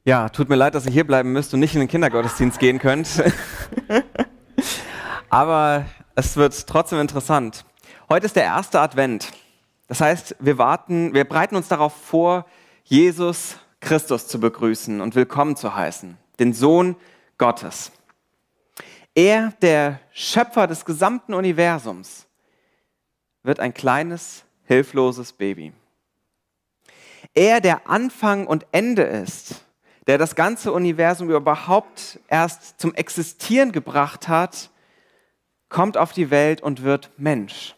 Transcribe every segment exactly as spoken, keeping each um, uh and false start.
Ja, tut mir leid, dass ihr hier bleiben müsst und nicht in den Kindergottesdienst gehen könnt. Aber es wird trotzdem interessant. Heute ist der erste Advent. Das heißt, wir warten, wir bereiten uns darauf vor, Jesus Christus zu begrüßen und willkommen zu heißen, den Sohn Gottes. Er, der Schöpfer des gesamten Universums, wird ein kleines, hilfloses Baby. Er, der Anfang und Ende ist, der das ganze Universum überhaupt erst zum Existieren gebracht hat, kommt auf die Welt und wird Mensch.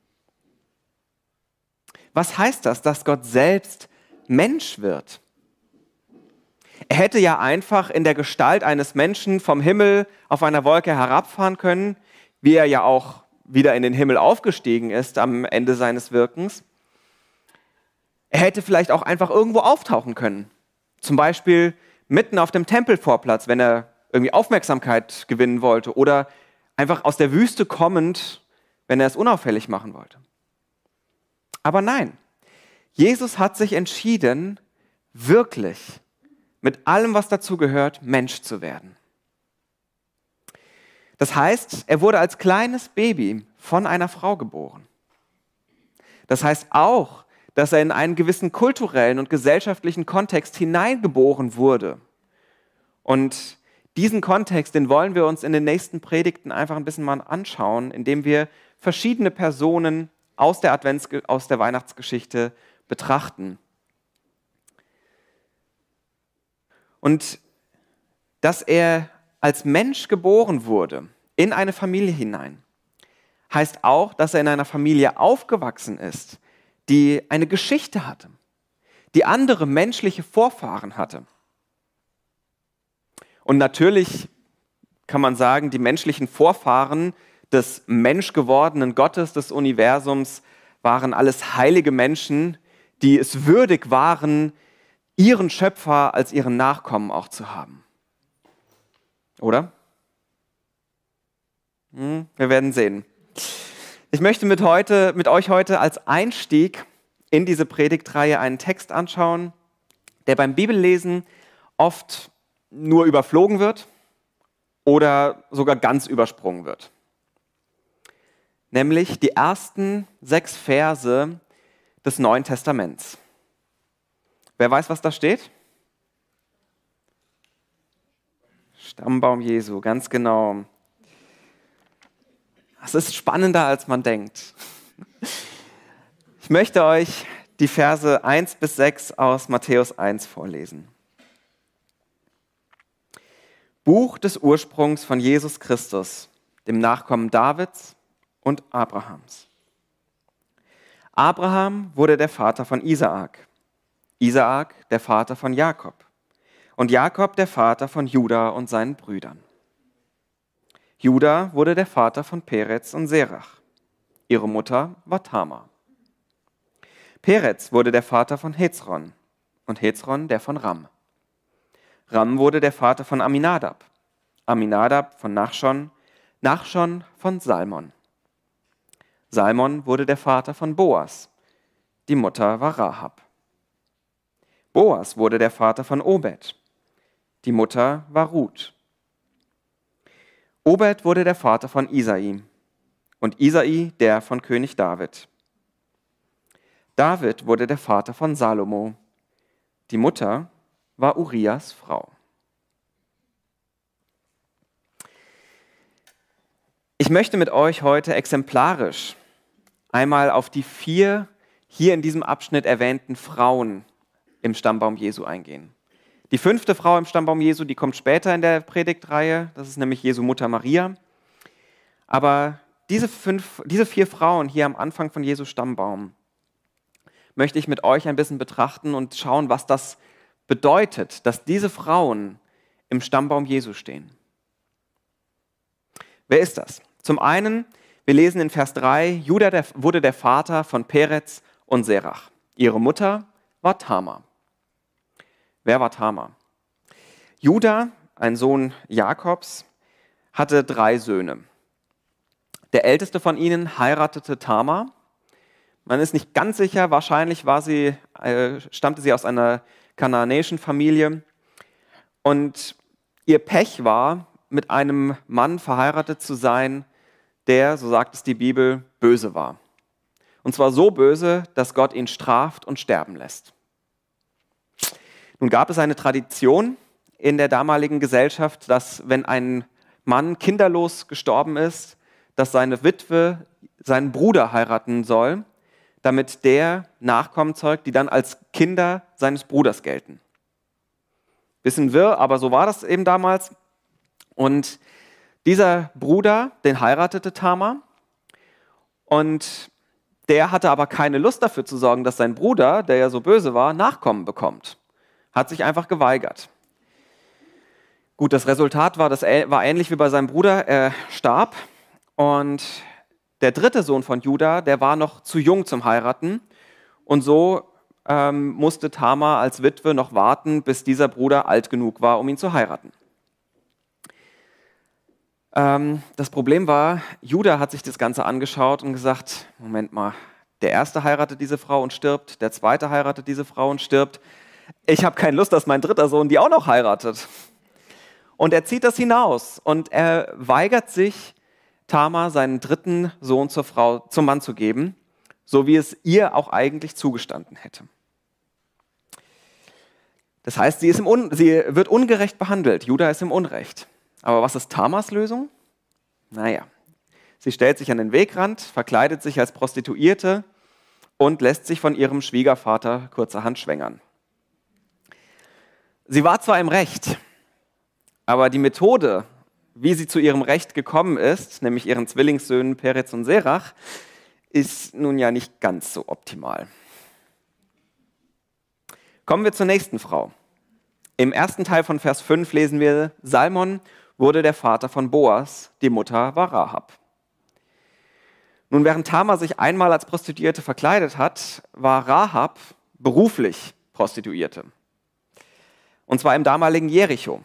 Was heißt das, dass Gott selbst Mensch wird? Er hätte ja einfach in der Gestalt eines Menschen vom Himmel auf einer Wolke herabfahren können, wie er ja auch wieder in den Himmel aufgestiegen ist am Ende seines Wirkens. Er hätte vielleicht auch einfach irgendwo auftauchen können. Zum Beispiel mitten auf dem Tempelvorplatz, wenn er irgendwie Aufmerksamkeit gewinnen wollte. Oder einfach aus der Wüste kommend, wenn er es unauffällig machen wollte. Aber nein, Jesus hat sich entschieden, wirklich mit allem, was dazu gehört, Mensch zu werden. Das heißt, er wurde als kleines Baby von einer Frau geboren. Das heißt auch, dass er in einen gewissen kulturellen und gesellschaftlichen Kontext hineingeboren wurde. Und diesen Kontext, den wollen wir uns in den nächsten Predigten einfach ein bisschen mal anschauen, indem wir verschiedene Personen aus der Advents- aus der Weihnachtsgeschichte betrachten. Und dass er als Mensch geboren wurde, in eine Familie hinein, heißt auch, dass er in einer Familie aufgewachsen ist, die eine Geschichte hatte, die andere menschliche Vorfahren hatte. Und natürlich kann man sagen, die menschlichen Vorfahren des menschgewordenen Gottes des Universums waren alles heilige Menschen, die es würdig waren, ihren Schöpfer als ihren Nachkommen auch zu haben. Oder? Hm, wir werden sehen. Ich möchte mit, heute, mit euch heute als Einstieg in diese Predigtreihe einen Text anschauen, der beim Bibellesen oft nur überflogen wird oder sogar ganz übersprungen wird. Nämlich die ersten sechs Verse des Neuen Testaments. Wer weiß, was da steht? Stammbaum Jesu, ganz genau. Es ist spannender, als man denkt. Ich möchte euch die Verse eins bis sechs aus Matthäus eins vorlesen. Buch des Ursprungs von Jesus Christus, dem Nachkommen Davids und Abrahams. Abraham wurde der Vater von Isaak, Isaak der Vater von Jakob und Jakob der Vater von Juda und seinen Brüdern. Juda wurde der Vater von Perez und Serach. Ihre Mutter war Tamar. Perez wurde der Vater von Hezron und Hezron der von Ram. Ram wurde der Vater von Aminadab. Aminadab von Nachschon, Nachschon von Salmon. Salmon wurde der Vater von Boas. Die Mutter war Rahab. Boas wurde der Vater von Obed. Die Mutter war Ruth. Obed wurde der Vater von Isai und Isai der von König David. David wurde der Vater von Salomo. Die Mutter war Urias Frau. Ich möchte mit euch heute exemplarisch einmal auf die vier hier in diesem Abschnitt erwähnten Frauen im Stammbaum Jesu eingehen. Die fünfte Frau im Stammbaum Jesu, die kommt später in der Predigtreihe, das ist nämlich Jesu Mutter Maria. Aber diese, fünf, diese vier Frauen hier am Anfang von Jesu Stammbaum möchte ich mit euch ein bisschen betrachten und schauen, was das bedeutet, dass diese Frauen im Stammbaum Jesu stehen. Wer ist das? Zum einen, wir lesen in Vers drei, Juda der, wurde der Vater von Perez und Serach. Ihre Mutter war Tamar. Wer war Tamar? Juda, ein Sohn Jakobs, hatte drei Söhne. Der älteste von ihnen heiratete Tamar. Man ist nicht ganz sicher, wahrscheinlich war sie, äh, stammte sie aus einer kanaanäischen Familie. Und ihr Pech war, mit einem Mann verheiratet zu sein, der, so sagt es die Bibel, böse war. Und zwar so böse, dass Gott ihn straft und sterben lässt. Nun gab es eine Tradition in der damaligen Gesellschaft, dass wenn ein Mann kinderlos gestorben ist, dass seine Witwe seinen Bruder heiraten soll, damit der Nachkommen zeugt, die dann als Kinder seines Bruders gelten. Bisschen wirr, aber so war das eben damals. Und dieser Bruder, den heiratete Tamar, und der hatte aber keine Lust dafür zu sorgen, dass sein Bruder, der ja so böse war, Nachkommen bekommt. Hat sich einfach geweigert. Gut, das Resultat war, das war ähnlich wie bei seinem Bruder. Er starb und der dritte Sohn von Juda, der war noch zu jung zum Heiraten. Und so ähm, musste Tamar als Witwe noch warten, bis dieser Bruder alt genug war, um ihn zu heiraten. Ähm, das Problem war, Juda hat sich das Ganze angeschaut und gesagt, Moment mal, der erste heiratet diese Frau und stirbt, der zweite heiratet diese Frau und stirbt. Ich habe keine Lust, dass mein dritter Sohn die auch noch heiratet. Und er zieht das hinaus und er weigert sich, Tamar seinen dritten Sohn zur Frau, zum Mann zu geben, so wie es ihr auch eigentlich zugestanden hätte. Das heißt, sie, ist im Un- sie wird ungerecht behandelt. Juda ist im Unrecht. Aber was ist Tamars Lösung? Naja, sie stellt sich an den Wegrand, verkleidet sich als Prostituierte und lässt sich von ihrem Schwiegervater kurzerhand schwängern. Sie war zwar im Recht, aber die Methode, wie sie zu ihrem Recht gekommen ist, nämlich ihren Zwillingssöhnen Perez und Serach, ist nun ja nicht ganz so optimal. Kommen wir zur nächsten Frau. Im ersten Teil von Vers fünf lesen wir, Salmon wurde der Vater von Boas, die Mutter war Rahab. Nun, während Tamar sich einmal als Prostituierte verkleidet hat, war Rahab beruflich Prostituierte. Und zwar im damaligen Jericho.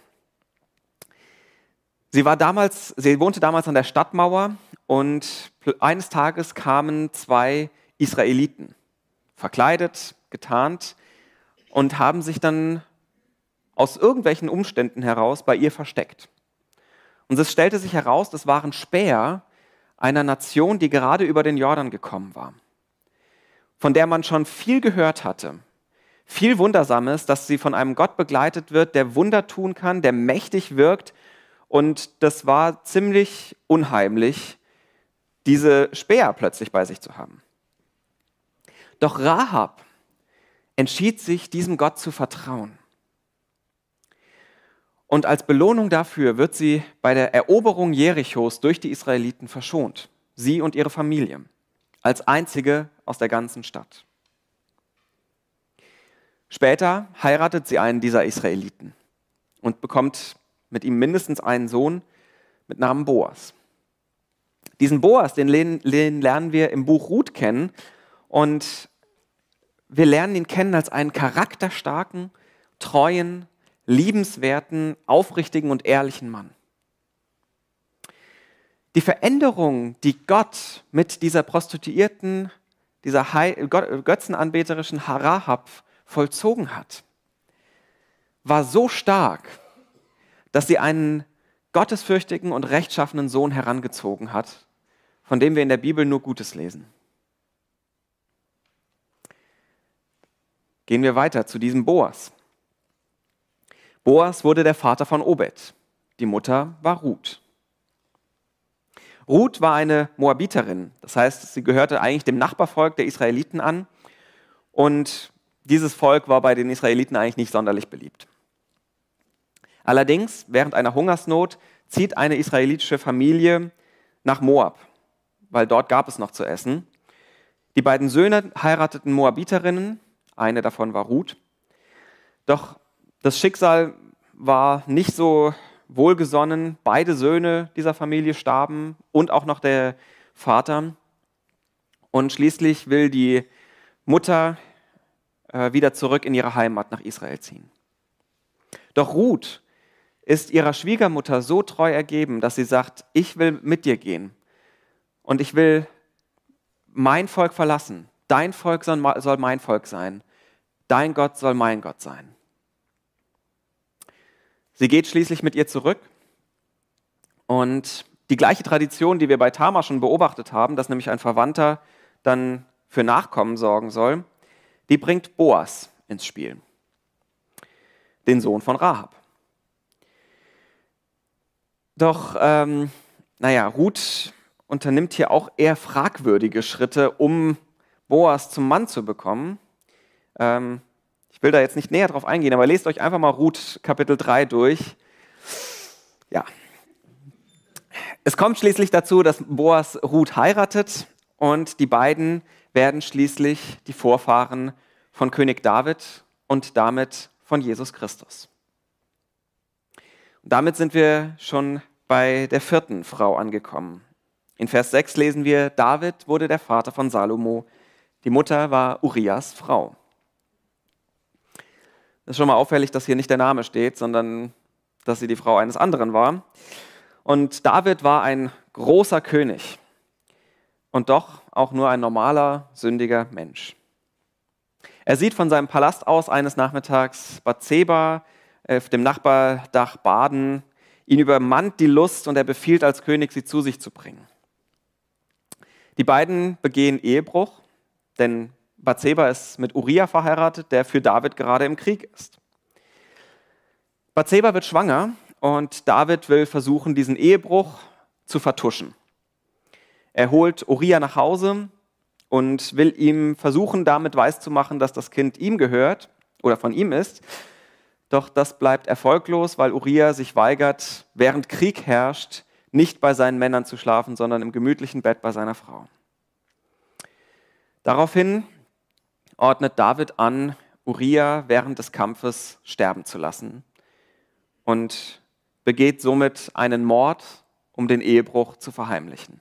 Sie war damals, sie wohnte damals an der Stadtmauer und eines Tages kamen zwei Israeliten, verkleidet, getarnt, und haben sich dann aus irgendwelchen Umständen heraus bei ihr versteckt. Und es stellte sich heraus, das waren Späher einer Nation, die gerade über den Jordan gekommen war, von der man schon viel gehört hatte. Viel Wundersames, dass sie von einem Gott begleitet wird, der Wunder tun kann, der mächtig wirkt. Und das war ziemlich unheimlich, diese Späher plötzlich bei sich zu haben. Doch Rahab entschied sich, diesem Gott zu vertrauen. Und als Belohnung dafür wird sie bei der Eroberung Jerichos durch die Israeliten verschont. Sie und ihre Familie, als einzige aus der ganzen Stadt. Später heiratet sie einen dieser Israeliten und bekommt mit ihm mindestens einen Sohn mit Namen Boas. Diesen Boas, den lernen wir im Buch Ruth kennen und wir lernen ihn kennen als einen charakterstarken, treuen, liebenswerten, aufrichtigen und ehrlichen Mann. Die Veränderung, die Gott mit dieser Prostituierten, dieser götzenanbeterischen Rahab vollzogen hat, war so stark, dass sie einen gottesfürchtigen und rechtschaffenen Sohn herangezogen hat, von dem wir in der Bibel nur Gutes lesen. Gehen wir weiter zu diesem Boas. Boas wurde der Vater von Obed. Die Mutter war Ruth. Ruth war eine Moabiterin, das heißt, sie gehörte eigentlich dem Nachbarvolk der Israeliten an und dieses Volk war bei den Israeliten eigentlich nicht sonderlich beliebt. Allerdings, während einer Hungersnot zieht eine israelitische Familie nach Moab, weil dort gab es noch zu essen. Die beiden Söhne heirateten Moabiterinnen, eine davon war Ruth. Doch das Schicksal war nicht so wohlgesonnen. Beide Söhne dieser Familie starben und auch noch der Vater. Und schließlich will die Mutter äh, wieder zurück in ihre Heimat nach Israel ziehen. Doch Ruth ist ihrer Schwiegermutter so treu ergeben, dass sie sagt, ich will mit dir gehen und ich will mein Volk verlassen. Dein Volk soll, soll mein Volk sein. Dein Gott soll mein Gott sein. Sie geht schließlich mit ihr zurück und die gleiche Tradition, die wir bei Tamar schon beobachtet haben, dass nämlich ein Verwandter dann für Nachkommen sorgen soll, die bringt Boas ins Spiel, den Sohn von Rahab. Doch, ähm, naja, Ruth unternimmt hier auch eher fragwürdige Schritte, um Boas zum Mann zu bekommen. Ähm, ich will da jetzt nicht näher drauf eingehen, aber lest euch einfach mal Ruth Kapitel drei durch. Ja. Es kommt schließlich dazu, dass Boas Ruth heiratet und die beiden werden schließlich die Vorfahren von König David und damit von Jesus Christus. Und damit sind wir schon bei der vierten Frau angekommen. In Vers sechs lesen wir, David wurde der Vater von Salomo, die Mutter war Urias Frau. Es ist schon mal auffällig, dass hier nicht der Name steht, sondern dass sie die Frau eines anderen war. Und David war ein großer König und doch auch nur ein normaler, sündiger Mensch. Er sieht von seinem Palast aus eines Nachmittags Bathseba auf dem Nachbardach baden. Ihn übermannt die Lust und er befiehlt als König, sie zu sich zu bringen. Die beiden begehen Ehebruch, denn Bathseba ist mit Uria verheiratet, der für David gerade im Krieg ist. Bathseba wird schwanger und David will versuchen, diesen Ehebruch zu vertuschen. Er holt Uria nach Hause und will ihm versuchen, damit weiszumachen, dass das Kind ihm gehört oder von ihm ist. Doch das bleibt erfolglos, weil Uria sich weigert, während Krieg herrscht, nicht bei seinen Männern zu schlafen, sondern im gemütlichen Bett bei seiner Frau. Daraufhin ordnet David an, Uria während des Kampfes sterben zu lassen und begeht somit einen Mord, um den Ehebruch zu verheimlichen.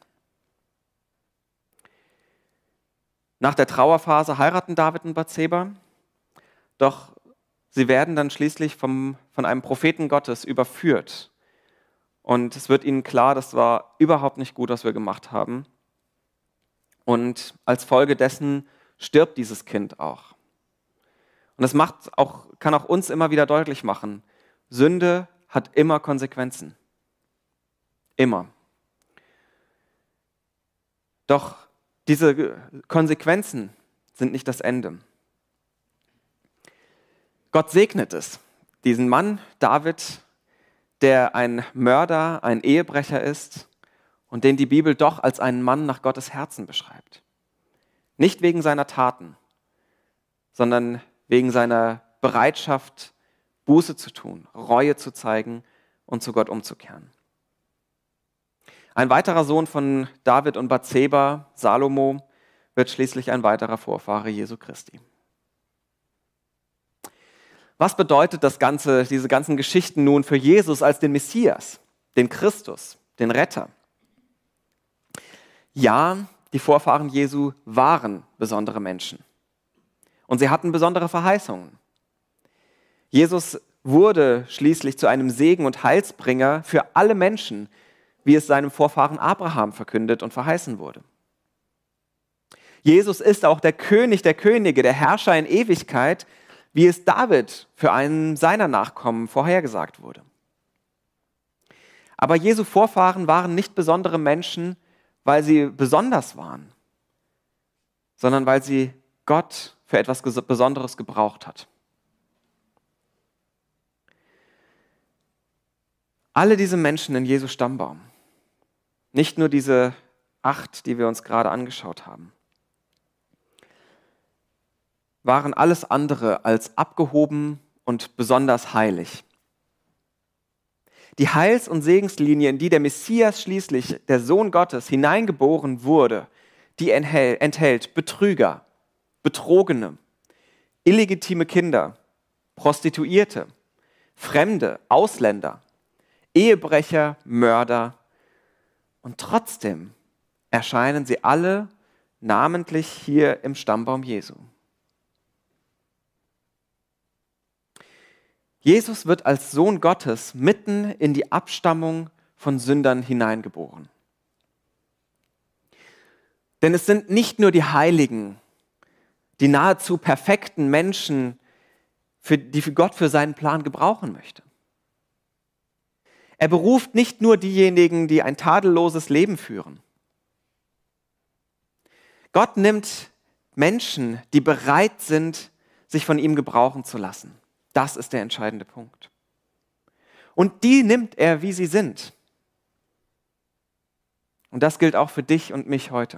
Nach der Trauerphase heiraten David und Bathseba, doch sie werden dann schließlich vom, von einem Propheten Gottes überführt. Und es wird ihnen klar, das war überhaupt nicht gut, was wir gemacht haben. Und als Folge dessen stirbt dieses Kind auch. Und das macht auch, kann auch uns immer wieder deutlich machen, Sünde hat immer Konsequenzen. Immer. Doch diese Konsequenzen sind nicht das Ende. Gott segnet es, diesen Mann, David, der ein Mörder, ein Ehebrecher ist und den die Bibel doch als einen Mann nach Gottes Herzen beschreibt. Nicht wegen seiner Taten, sondern wegen seiner Bereitschaft, Buße zu tun, Reue zu zeigen und zu Gott umzukehren. Ein weiterer Sohn von David und Bathseba, Salomo, wird schließlich ein weiterer Vorfahre Jesu Christi. Was bedeutet das Ganze, diese ganzen Geschichten nun für Jesus als den Messias, den Christus, den Retter? Ja, die Vorfahren Jesu waren besondere Menschen und sie hatten besondere Verheißungen. Jesus wurde schließlich zu einem Segen und Heilsbringer für alle Menschen, wie es seinem Vorfahren Abraham verkündet und verheißen wurde. Jesus ist auch der König der Könige, der Herrscher in Ewigkeit, wie es David für einen seiner Nachkommen vorhergesagt wurde. Aber Jesu Vorfahren waren nicht besondere Menschen, weil sie besonders waren, sondern weil sie Gott für etwas Besonderes gebraucht hat. Alle diese Menschen in Jesu Stammbaum, nicht nur diese acht, die wir uns gerade angeschaut haben, waren alles andere als abgehoben und besonders heilig. Die Heils- und Segenslinie, in die der Messias schließlich, der Sohn Gottes, hineingeboren wurde, die enthält Betrüger, Betrogene, illegitime Kinder, Prostituierte, Fremde, Ausländer, Ehebrecher, Mörder. Und trotzdem erscheinen sie alle namentlich hier im Stammbaum Jesu. Jesus wird als Sohn Gottes mitten in die Abstammung von Sündern hineingeboren. Denn es sind nicht nur die Heiligen, die nahezu perfekten Menschen, für, die Gott für seinen Plan gebrauchen möchte. Er beruft nicht nur diejenigen, die ein tadelloses Leben führen. Gott nimmt Menschen, die bereit sind, sich von ihm gebrauchen zu lassen. Das ist der entscheidende Punkt. Und die nimmt er, wie sie sind. Und das gilt auch für dich und mich heute.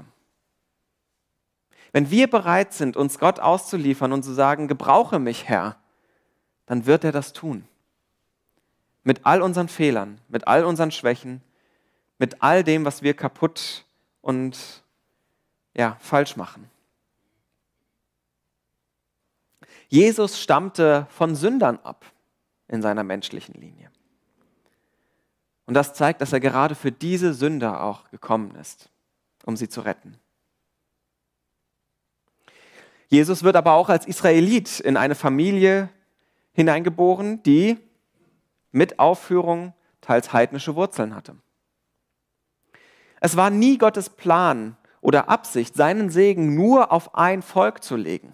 Wenn wir bereit sind, uns Gott auszuliefern und zu sagen, gebrauche mich, Herr, dann wird er das tun. Mit all unseren Fehlern, mit all unseren Schwächen, mit all dem, was wir kaputt und ja, falsch machen. Jesus stammte von Sündern ab in seiner menschlichen Linie. Und das zeigt, dass er gerade für diese Sünder auch gekommen ist, um sie zu retten. Jesus wird aber auch als Israelit in eine Familie hineingeboren, die mit Aufführung teils heidnische Wurzeln hatte. Es war nie Gottes Plan oder Absicht, seinen Segen nur auf ein Volk zu legen.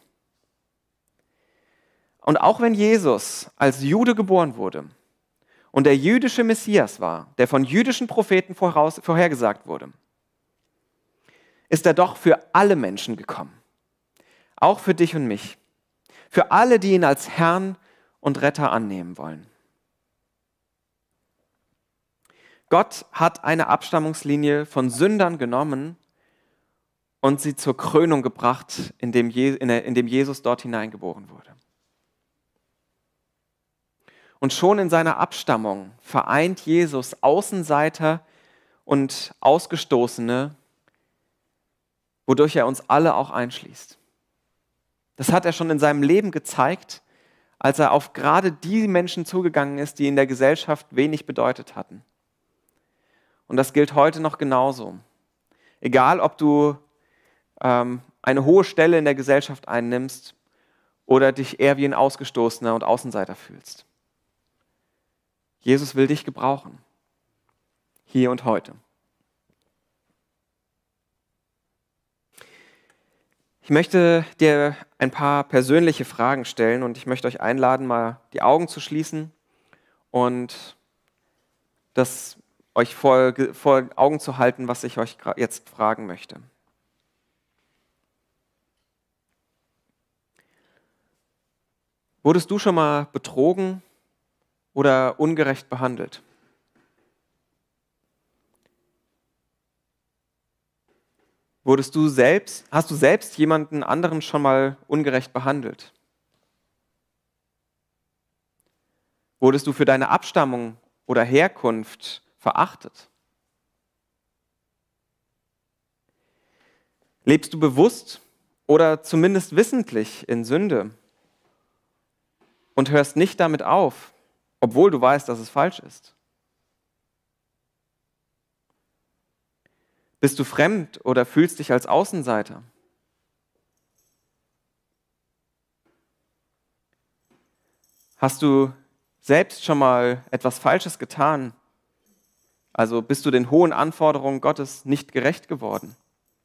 Und auch wenn Jesus als Jude geboren wurde und der jüdische Messias war, der von jüdischen Propheten voraus, vorhergesagt wurde, ist er doch für alle Menschen gekommen. Auch für dich und mich. Für alle, die ihn als Herrn und Retter annehmen wollen. Gott hat eine Abstammungslinie von Sündern genommen und sie zur Krönung gebracht, indem Jesus dort hineingeboren wurde. Und schon in seiner Abstammung vereint Jesus Außenseiter und Ausgestoßene, wodurch er uns alle auch einschließt. Das hat er schon in seinem Leben gezeigt, als er auf gerade die Menschen zugegangen ist, die in der Gesellschaft wenig bedeutet hatten. Und das gilt heute noch genauso. Egal, ob du ähm, eine hohe Stelle in der Gesellschaft einnimmst oder dich eher wie ein Ausgestoßener und Außenseiter fühlst. Jesus will dich gebrauchen. Hier und heute. Ich möchte dir ein paar persönliche Fragen stellen und ich möchte euch einladen, mal die Augen zu schließen und das euch vor, vor Augen zu halten, was ich euch jetzt fragen möchte. Wurdest du schon mal betrogen oder ungerecht behandelt? Wurdest du selbst, hast du selbst jemanden anderen schon mal ungerecht behandelt? Wurdest du für deine Abstammung oder Herkunft verachtet? Lebst du bewusst oder zumindest wissentlich in Sünde und hörst nicht damit auf, obwohl du weißt, dass es falsch ist? Bist du fremd oder fühlst dich als Außenseiter? Hast du selbst schon mal etwas Falsches getan? Also bist du den hohen Anforderungen Gottes nicht gerecht geworden?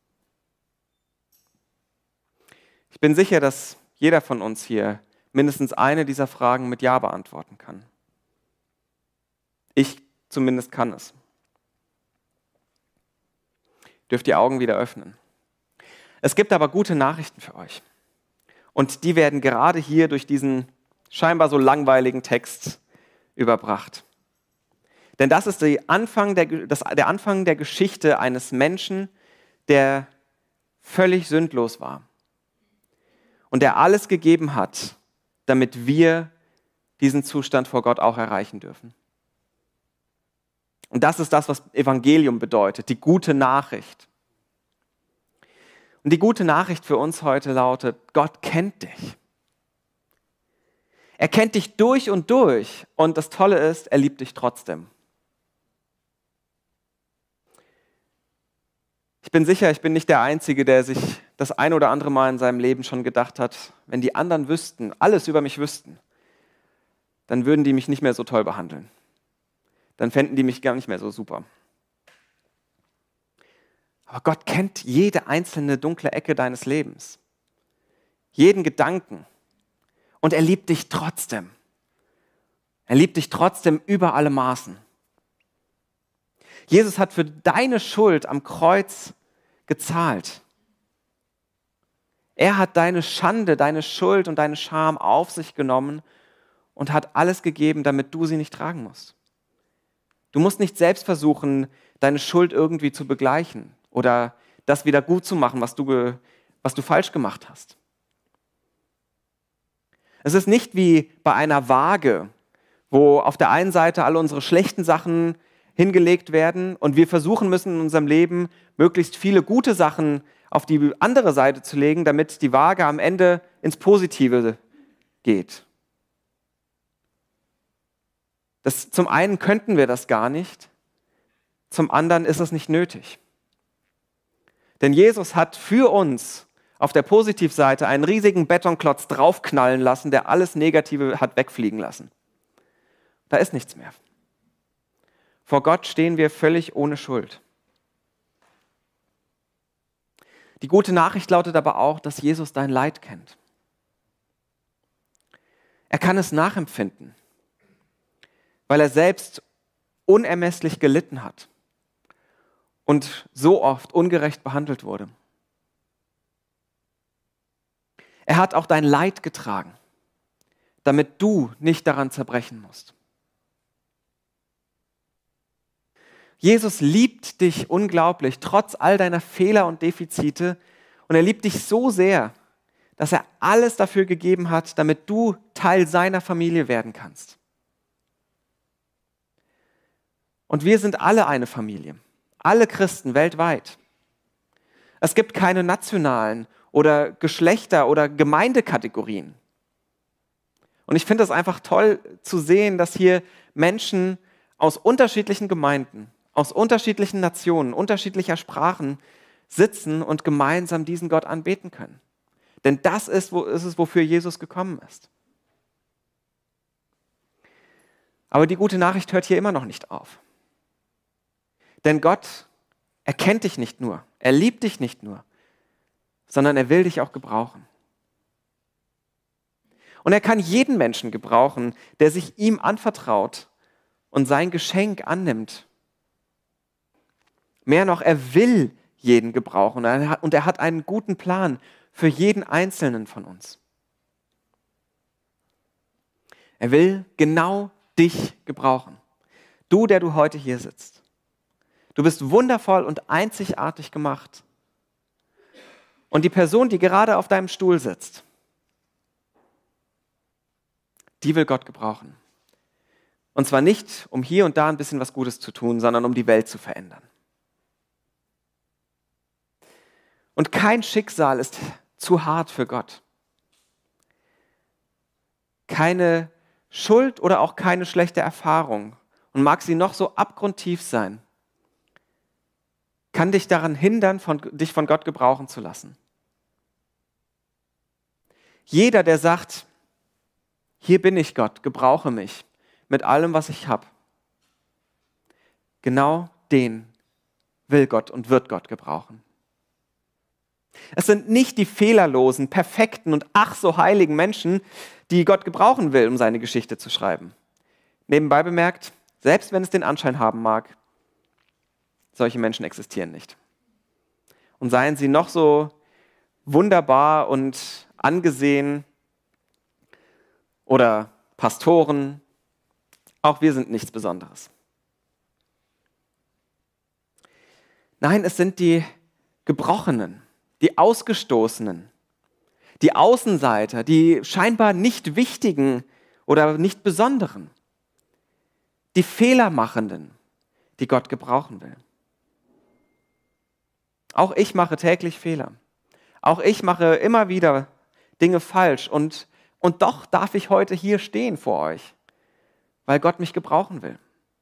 Ich bin sicher, dass jeder von uns hier mindestens eine dieser Fragen mit Ja beantworten kann. Ich zumindest kann es. Dürft die Augen wieder öffnen. Es gibt aber gute Nachrichten für euch. Und die werden gerade hier durch diesen scheinbar so langweiligen Text überbracht. Denn das ist die Anfang der, das, der Anfang der Geschichte eines Menschen, der völlig sündlos war. Und der alles gegeben hat, damit wir diesen Zustand vor Gott auch erreichen dürfen. Und das ist das, was Evangelium bedeutet, die gute Nachricht. Und die gute Nachricht für uns heute lautet, Gott kennt dich. Er kennt dich durch und durch und das Tolle ist, er liebt dich trotzdem. Ich bin sicher, ich bin nicht der Einzige, der sich das ein oder andere Mal in seinem Leben schon gedacht hat, wenn die anderen wüssten, alles über mich wüssten, dann würden die mich nicht mehr so toll behandeln. Dann fänden die mich gar nicht mehr so super. Aber Gott kennt jede einzelne dunkle Ecke deines Lebens. Jeden Gedanken. Und er liebt dich trotzdem. Er liebt dich trotzdem über alle Maßen. Jesus hat für deine Schuld am Kreuz gezahlt. Er hat deine Schande, deine Schuld und deine Scham auf sich genommen und hat alles gegeben, damit du sie nicht tragen musst. Du musst nicht selbst versuchen, deine Schuld irgendwie zu begleichen oder das wieder gut zu machen, was du, ge, was du falsch gemacht hast. Es ist nicht wie bei einer Waage, wo auf der einen Seite alle unsere schlechten Sachen hingelegt werden und wir versuchen müssen in unserem Leben möglichst viele gute Sachen auf die andere Seite zu legen, damit die Waage am Ende ins Positive geht. Das, zum einen könnten wir das gar nicht, zum anderen ist es nicht nötig. Denn Jesus hat für uns auf der Positivseite einen riesigen Betonklotz draufknallen lassen, der alles Negative hat wegfliegen lassen. Da ist nichts mehr. Vor Gott stehen wir völlig ohne Schuld. Die gute Nachricht lautet aber auch, dass Jesus dein Leid kennt. Er kann es nachempfinden, weil er selbst unermesslich gelitten hat und so oft ungerecht behandelt wurde. Er hat auch dein Leid getragen, damit du nicht daran zerbrechen musst. Jesus liebt dich unglaublich, trotz all deiner Fehler und Defizite. Und er liebt dich so sehr, dass er alles dafür gegeben hat, damit du Teil seiner Familie werden kannst. Und wir sind alle eine Familie, alle Christen weltweit. Es gibt keine nationalen oder Geschlechter- oder Gemeindekategorien. Und ich finde es einfach toll zu sehen, dass hier Menschen aus unterschiedlichen Gemeinden, aus unterschiedlichen Nationen, unterschiedlicher Sprachen sitzen und gemeinsam diesen Gott anbeten können. Denn das ist, wo, ist es, wofür Jesus gekommen ist. Aber die gute Nachricht hört hier immer noch nicht auf. Denn Gott erkennt dich nicht nur, er liebt dich nicht nur, sondern er will dich auch gebrauchen. Und er kann jeden Menschen gebrauchen, der sich ihm anvertraut und sein Geschenk annimmt. Mehr noch, er will jeden gebrauchen und er hat einen guten Plan für jeden Einzelnen von uns. Er will genau dich gebrauchen. Du, der du heute hier sitzt. Du bist wundervoll und einzigartig gemacht. Und die Person, die gerade auf deinem Stuhl sitzt, die will Gott gebrauchen. Und zwar nicht, um hier und da ein bisschen was Gutes zu tun, sondern um die Welt zu verändern. Und kein Schicksal ist zu hart für Gott. Keine Schuld oder auch keine schlechte Erfahrung, und mag sie noch so abgrundtief sein, kann dich daran hindern, von, dich von Gott gebrauchen zu lassen. Jeder, der sagt, hier bin ich Gott, gebrauche mich mit allem, was ich habe, genau den will Gott und wird Gott gebrauchen. Es sind nicht die fehlerlosen, perfekten und ach so heiligen Menschen, die Gott gebrauchen will, um seine Geschichte zu schreiben. Nebenbei bemerkt, selbst wenn es den Anschein haben mag, solche Menschen existieren nicht. Und seien sie noch so wunderbar und angesehen oder Pastoren, auch wir sind nichts Besonderes. Nein, es sind die Gebrochenen, die Ausgestoßenen, die Außenseiter, die scheinbar nicht Wichtigen oder nicht Besonderen, die Fehlermachenden, die Gott gebrauchen will. Auch ich mache täglich Fehler. Auch ich mache immer wieder Dinge falsch und, und doch darf ich heute hier stehen vor euch, weil Gott mich gebrauchen will.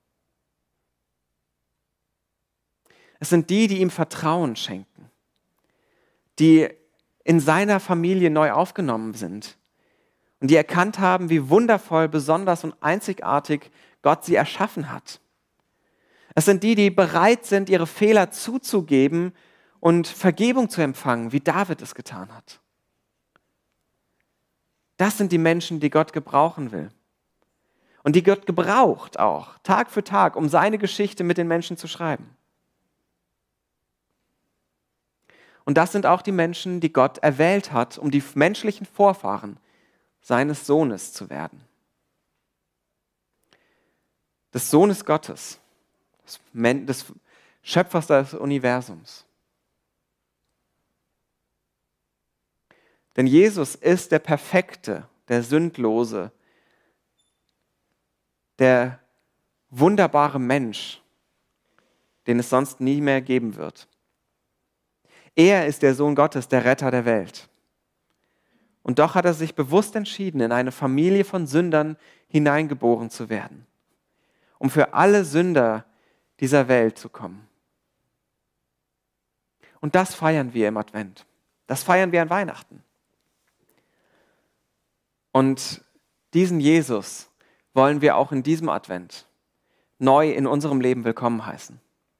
Es sind die, die ihm Vertrauen schenken, die in seiner Familie neu aufgenommen sind und die erkannt haben, wie wundervoll, besonders und einzigartig Gott sie erschaffen hat. Es sind die, die bereit sind, ihre Fehler zuzugeben und Vergebung zu empfangen, wie David es getan hat. Das sind die Menschen, die Gott gebrauchen will. Und die Gott gebraucht auch, Tag für Tag, um seine Geschichte mit den Menschen zu schreiben. Und das sind auch die Menschen, die Gott erwählt hat, um die menschlichen Vorfahren seines Sohnes zu werden. Des Sohnes Gottes, des Schöpfers des Universums. Denn Jesus ist der perfekte, der sündlose, der wunderbare Mensch, den es sonst nie mehr geben wird. Er ist der Sohn Gottes, der Retter der Welt. Und doch hat er sich bewusst entschieden, in eine Familie von Sündern hineingeboren zu werden, um für alle Sünder dieser Welt zu kommen. Und das feiern wir im Advent. Das feiern wir an Weihnachten. Und diesen Jesus wollen wir auch in diesem Advent neu in unserem Leben willkommen heißen.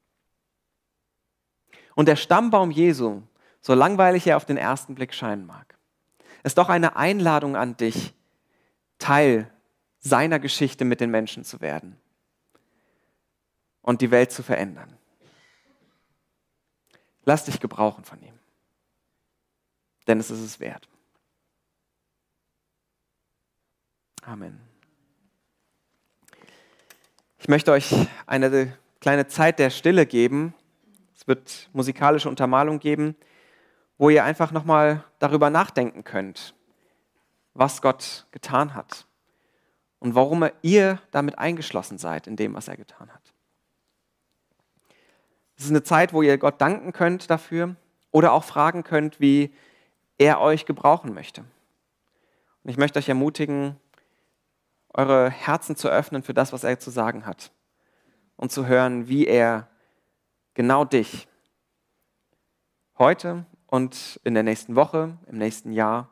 Und der Stammbaum Jesu, so langweilig er auf den ersten Blick scheinen mag, ist doch eine Einladung an dich, Teil seiner Geschichte mit den Menschen zu werden und die Welt zu verändern. Lass dich gebrauchen von ihm, denn es ist es wert. Amen. Ich möchte euch eine kleine Zeit der Stille geben. Es wird musikalische Untermalung geben, wo ihr einfach nochmal darüber nachdenken könnt, was Gott getan hat und warum ihr damit eingeschlossen seid in dem, was er getan hat. Es ist eine Zeit, wo ihr Gott danken könnt dafür oder auch fragen könnt, wie er euch gebrauchen möchte. Und ich möchte euch ermutigen, eure Herzen zu öffnen für das, was er zu sagen hat und zu hören, wie er genau dich heute und in der nächsten Woche, im nächsten Jahr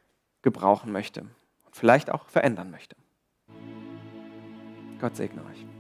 gebrauchen möchte und vielleicht auch verändern möchte. Gott segne euch.